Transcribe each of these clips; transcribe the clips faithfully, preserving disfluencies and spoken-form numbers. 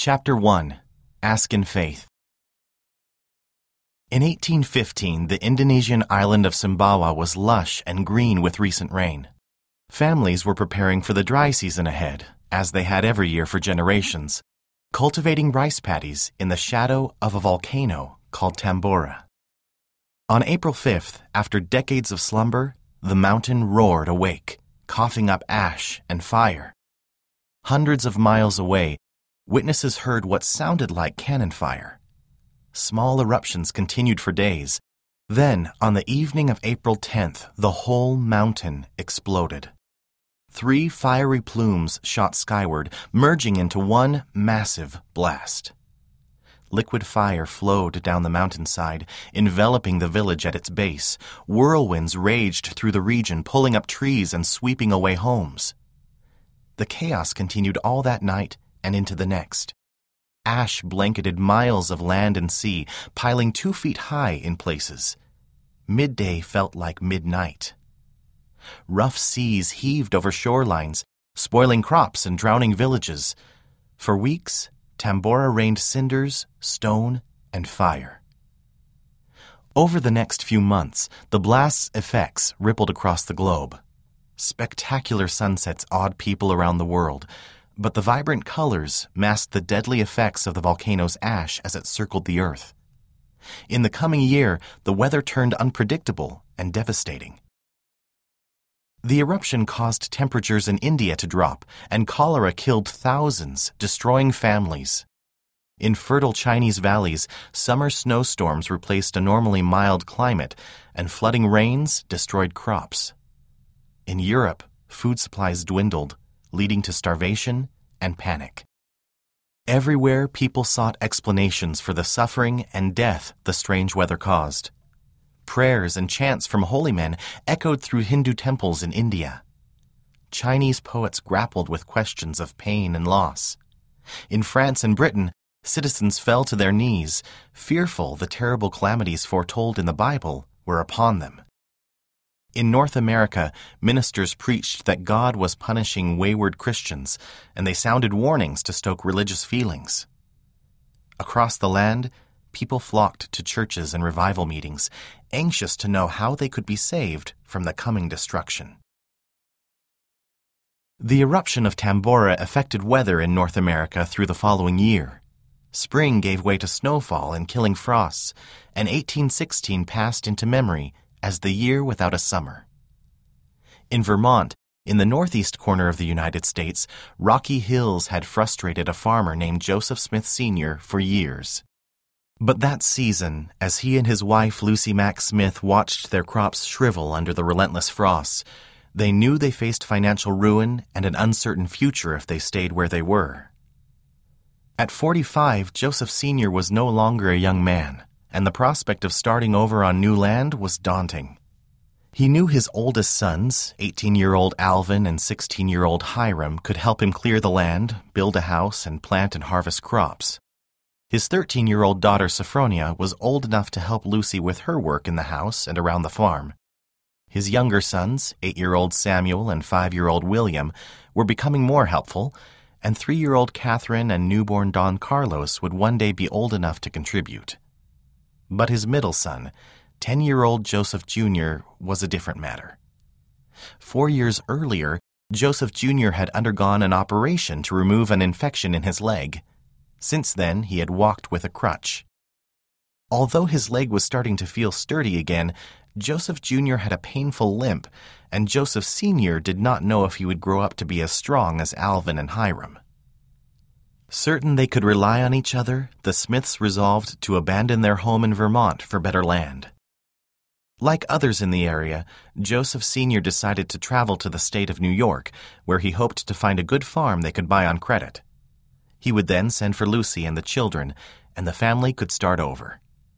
Chapter one. Ask in Faith. In eighteen fifteen, the Indonesian island of Sumbawa was lush and green with recent rain. Families were preparing for the dry season ahead, as they had every year for generations, cultivating rice paddies in the shadow of a volcano called Tambora. On April fifth, after decades of slumber, the mountain roared awake, coughing up ash and fire. Hundreds of miles away, witnesses heard what sounded like cannon fire. Small eruptions continued for days. Then, on the evening of April tenth, the whole mountain exploded. Three fiery plumes shot skyward, merging into one massive blast. Liquid fire flowed down the mountainside, enveloping the village at its base. Whirlwinds raged through the region, pulling up trees and sweeping away homes. The chaos continued all that night and into the next. Ash blanketed miles of land and sea, piling two feet high in places. Midday felt like midnight. Rough seas heaved over shorelines, spoiling crops and drowning villages. For weeks, Tambora rained cinders, stone, and fire. Over the next few months, the blast's effects rippled across the globe. Spectacular sunsets awed people around the world, but the vibrant colors masked the deadly effects of the volcano's ash as it circled the earth. In the coming year, the weather turned unpredictable and devastating. The eruption caused temperatures in India to drop, and cholera killed thousands, destroying families. In fertile Chinese valleys, summer snowstorms replaced a normally mild climate, and flooding rains destroyed crops. In Europe, food supplies dwindled, leading to starvation and panic. Everywhere, people sought explanations for the suffering and death the strange weather caused. Prayers and chants from holy men echoed through Hindu temples in India. Chinese poets grappled with questions of pain and loss. In France and Britain, citizens fell to their knees, fearful the terrible calamities foretold in the Bible were upon them. In North America, ministers preached that God was punishing wayward Christians, and they sounded warnings to stoke religious feelings. Across the land, people flocked to churches and revival meetings, anxious to know how they could be saved from the coming destruction. The eruption of Tambora affected weather in North America through the following year. Spring gave way to snowfall and killing frosts, and eighteen sixteen passed into memory as the year without a summer. In Vermont, in the northeast corner of the United States, rocky hills had frustrated a farmer named Joseph Smith Senior for years. But that season, as he and his wife Lucy Mack Smith watched their crops shrivel under the relentless frosts, they knew they faced financial ruin and an uncertain future if they stayed where they were. At forty-five, Joseph Senior was no longer a young man, and the prospect of starting over on new land was daunting. He knew his oldest sons, eighteen-year-old Alvin and sixteen-year-old Hiram, could help him clear the land, build a house, and plant and harvest crops. His thirteen-year-old daughter Sophronia was old enough to help Lucy with her work in the house and around the farm. His younger sons, eight-year-old Samuel and five-year-old William, were becoming more helpful, and three-year-old Catherine and newborn Don Carlos would one day be old enough to contribute. But his middle son, ten-year-old Joseph Junior, was a different matter. Four years earlier, Joseph Junior had undergone an operation to remove an infection in his leg. Since then, he had walked with a crutch. Although his leg was starting to feel sturdy again, Joseph Junior had a painful limp, and Joseph Senior did not know if he would grow up to be as strong as Alvin and Hiram. Certain they could rely on each other, the Smiths resolved to abandon their home in Vermont for better land. Like others in the area, Joseph Senior decided to travel to the state of New York, where he hoped to find a good farm they could buy on credit. He would then send for Lucy and the children, and the family could start over.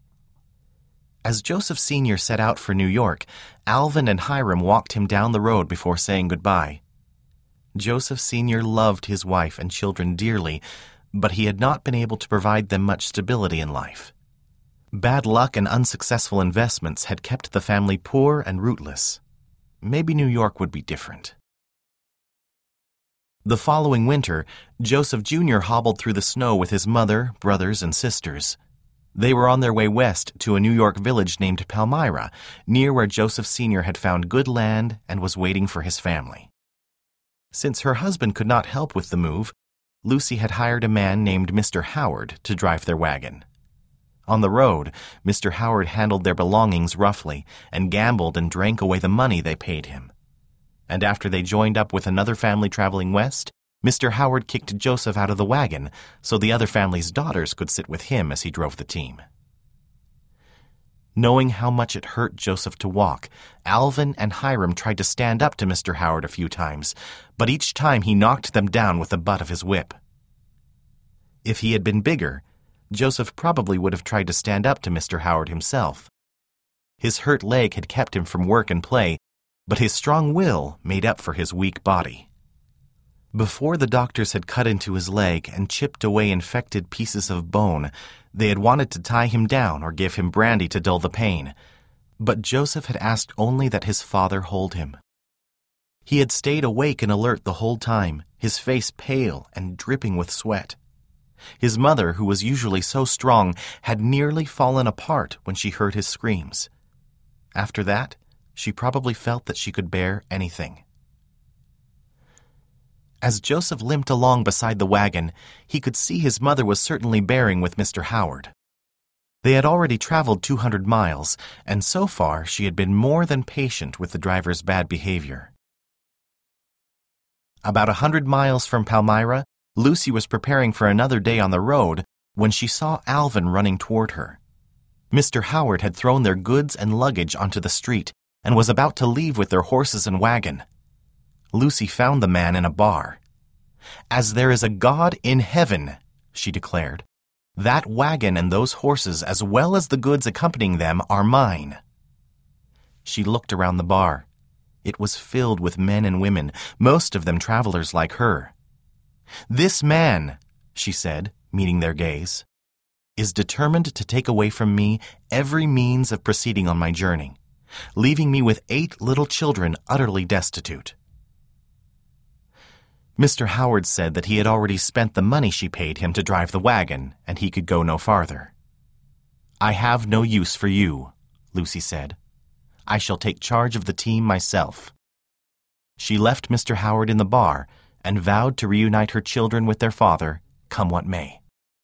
As Joseph Senior set out for New York, Alvin and Hiram walked him down the road before saying goodbye. Joseph Senior loved his wife and children dearly, but he had not been able to provide them much stability in life. Bad luck and unsuccessful investments had kept the family poor and rootless. Maybe New York would be different. The following winter, Joseph Junior hobbled through the snow with his mother, brothers, and sisters. They were on their way west to a New York village named Palmyra, near where Joseph Senior had found good land and was waiting for his family. Since her husband could not help with the move, Lucy had hired a man named Mister Howard to drive their wagon. On the road, Mister Howard handled their belongings roughly and gambled and drank away the money they paid him. And after they joined up with another family traveling west, Mister Howard kicked Joseph out of the wagon so the other family's daughters could sit with him as he drove the team. Knowing how much it hurt Joseph to walk, Alvin and Hiram tried to stand up to Mister Howard a few times, but each time he knocked them down with the butt of his whip. If he had been bigger, Joseph probably would have tried to stand up to Mister Howard himself. His hurt leg had kept him from work and play, but his strong will made up for his weak body. Before the doctors had cut into his leg and chipped away infected pieces of bone, they had wanted to tie him down or give him brandy to dull the pain, but Joseph had asked only that his father hold him. He had stayed awake and alert the whole time, his face pale and dripping with sweat. His mother, who was usually so strong, had nearly fallen apart when she heard his screams. After that, she probably felt that she could bear anything. As Joseph limped along beside the wagon, he could see his mother was certainly bearing with Mister Howard. They had already traveled two hundred miles, and so far she had been more than patient with the driver's bad behavior. About a hundred miles from Palmyra, Lucy was preparing for another day on the road when she saw Alvin running toward her. Mister Howard had thrown their goods and luggage onto the street and was about to leave with their horses and wagon. Lucy found the man in a bar. "As there is a God in heaven," she declared, "that wagon and those horses, as well as the goods accompanying them, are mine." She looked around the bar. It was filled with men and women, most of them travelers like her. "This man," she said, meeting their gaze, "is determined to take away from me every means of proceeding on my journey, leaving me with eight little children utterly destitute." Mister Howard said that he had already spent the money she paid him to drive the wagon, and he could go no farther. "I have no use for you," Lucy said. "I shall take charge of the team myself." She left Mister Howard in the bar and vowed to reunite her children with their father, come what may.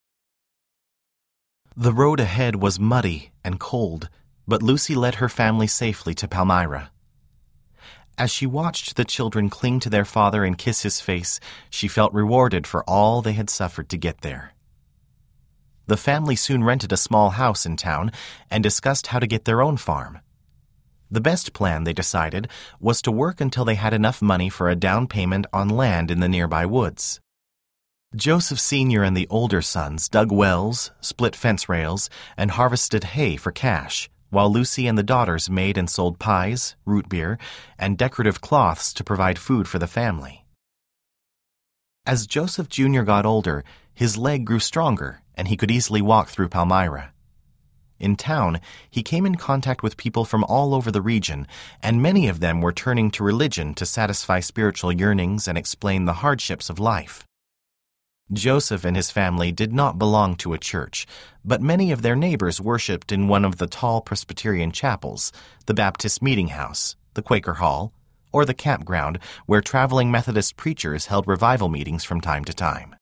The road ahead was muddy and cold, but Lucy led her family safely to Palmyra. As she watched the children cling to their father and kiss his face, she felt rewarded for all they had suffered to get there. The family soon rented a small house in town and discussed how to get their own farm. The best plan, they decided, was to work until they had enough money for a down payment on land in the nearby woods. Joseph Senior and the older sons dug wells, split fence rails, and harvested hay for cash, while Lucy and the daughters made and sold pies, root beer, and decorative cloths to provide food for the family. As Joseph Junior got older, his leg grew stronger, and he could easily walk through Palmyra. In town, he came in contact with people from all over the region, and many of them were turning to religion to satisfy spiritual yearnings and explain the hardships of life. Joseph and his family did not belong to a church, but many of their neighbors worshipped in one of the tall Presbyterian chapels, the Baptist Meeting House, the Quaker Hall, or the campground where traveling Methodist preachers held revival meetings from time to time.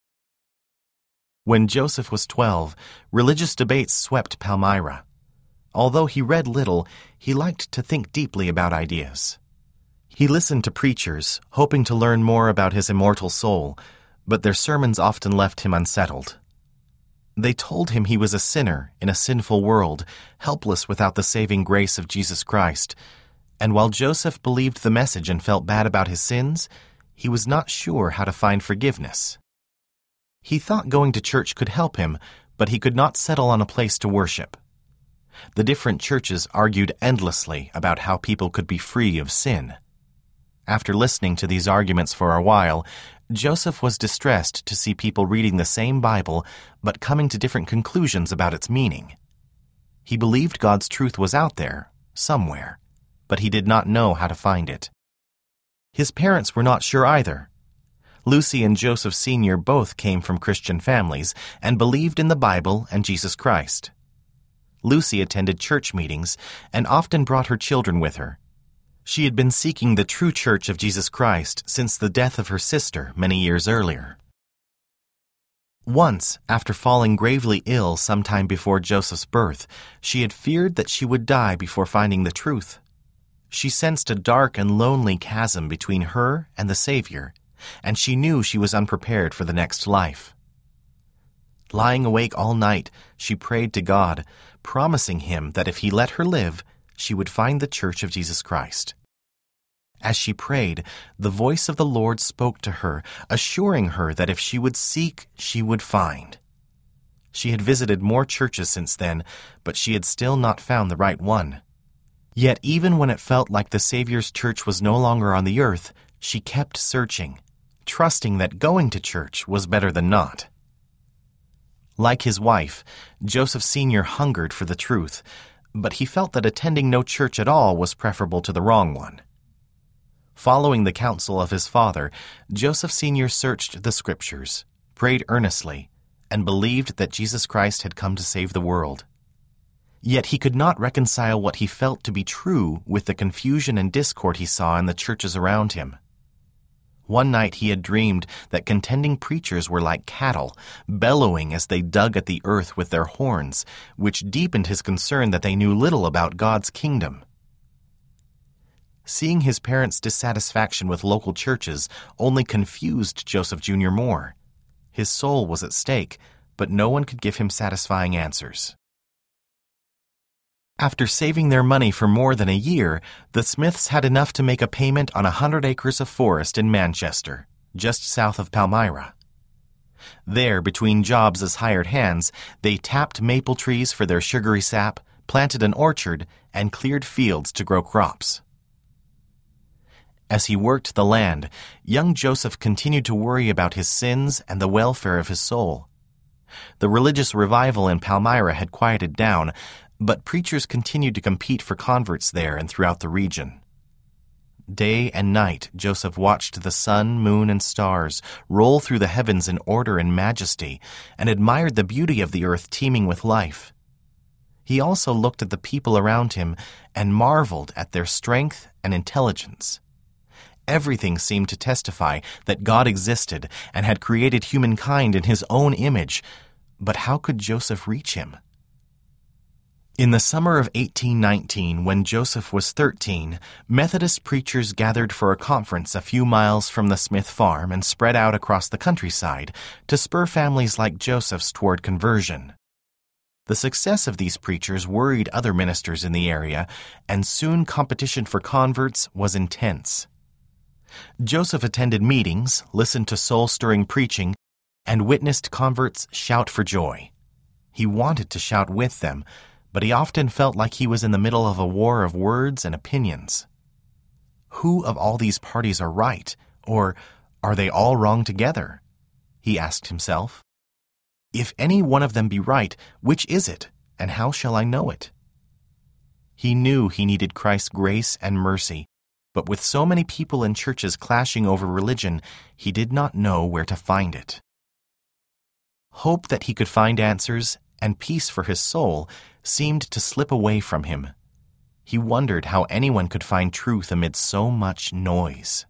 When Joseph was twelve, religious debates swept Palmyra. Although he read little, he liked to think deeply about ideas. He listened to preachers, hoping to learn more about his immortal soul, but their sermons often left him unsettled. They told him he was a sinner in a sinful world, helpless without the saving grace of Jesus Christ, and while Joseph believed the message and felt bad about his sins, he was not sure how to find forgiveness. He thought going to church could help him, but he could not settle on a place to worship. The different churches argued endlessly about how people could be free of sin. After listening to these arguments for a while, Joseph was distressed to see people reading the same Bible but coming to different conclusions about its meaning. He believed God's truth was out there, somewhere, but he did not know how to find it. His parents were not sure either. Lucy and Joseph Senior both came from Christian families and believed in the Bible and Jesus Christ. Lucy attended church meetings and often brought her children with her. She had been seeking the true Church of Jesus Christ since the death of her sister many years earlier. Once, after falling gravely ill sometime before Joseph's birth, she had feared that she would die before finding the truth. She sensed a dark and lonely chasm between her and the Savior, and she knew she was unprepared for the next life. Lying awake all night, she prayed to God, promising Him that if He let her live, she would find the Church of Jesus Christ. As she prayed, the voice of the Lord spoke to her, assuring her that if she would seek, she would find. She had visited more churches since then, but she had still not found the right one. Yet even when it felt like the Savior's church was no longer on the earth, she kept searching, trusting that going to church was better than not. Like his wife, Joseph Senior hungered for the truth, but he felt that attending no church at all was preferable to the wrong one. Following the counsel of his father, Joseph Senior searched the Scriptures, prayed earnestly, and believed that Jesus Christ had come to save the world. Yet he could not reconcile what he felt to be true with the confusion and discord he saw in the churches around him. One night he had dreamed that contending preachers were like cattle, bellowing as they dug at the earth with their horns, which deepened his concern that they knew little about God's kingdom. Seeing his parents' dissatisfaction with local churches only confused Joseph Junior more. His soul was at stake, but no one could give him satisfying answers. After saving their money for more than a year, the Smiths had enough to make a payment on a hundred acres of forest in Manchester, just south of Palmyra. There, between jobs as hired hands, they tapped maple trees for their sugary sap, planted an orchard, and cleared fields to grow crops. As he worked the land, young Joseph continued to worry about his sins and the welfare of his soul. The religious revival in Palmyra had quieted down, but preachers continued to compete for converts there and throughout the region. Day and night, Joseph watched the sun, moon, and stars roll through the heavens in order and majesty, and admired the beauty of the earth teeming with life. He also looked at the people around him and marveled at their strength and intelligence. Everything seemed to testify that God existed and had created humankind in His own image, but how could Joseph reach Him? In the summer of eighteen nineteen, when Joseph was thirteen, Methodist preachers gathered for a conference a few miles from the Smith farm and spread out across the countryside to spur families like Joseph's toward conversion. The success of these preachers worried other ministers in the area, and soon competition for converts was intense. Joseph attended meetings, listened to soul-stirring preaching, and witnessed converts shout for joy. He wanted to shout with them, but he often felt like he was in the middle of a war of words and opinions. Who of all these parties are right, or are they all wrong together? He asked himself. If any one of them be right, which is it, and how shall I know it? He knew he needed Christ's grace and mercy, but with so many people and churches clashing over religion, he did not know where to find it. Hope that he could find answers and peace for his soul seemed to slip away from him. He wondered how anyone could find truth amid so much noise.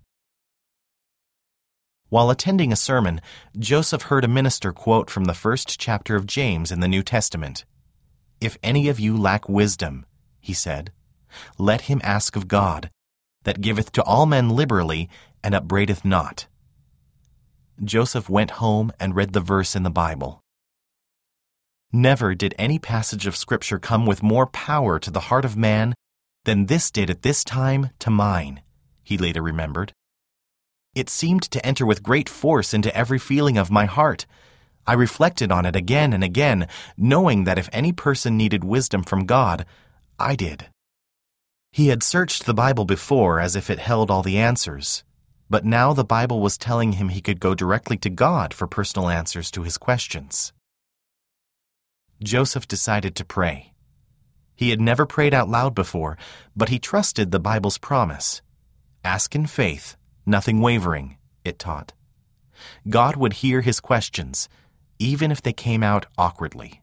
While attending a sermon, Joseph heard a minister quote from the first chapter of James in the New Testament. "If any of you lack wisdom," he said, "let him ask of God, that giveth to all men liberally, and upbraideth not." Joseph went home and read the verse in the Bible. Never did any passage of Scripture come with more power to the heart of man than this did at this time to mine, he later remembered. It seemed to enter with great force into every feeling of my heart. I reflected on it again and again, knowing that if any person needed wisdom from God, I did. He had searched the Bible before as if it held all the answers, but now the Bible was telling him he could go directly to God for personal answers to his questions. Joseph decided to pray. He had never prayed out loud before, but he trusted the Bible's promise. Ask in faith, nothing wavering, it taught. God would hear his questions, even if they came out awkwardly.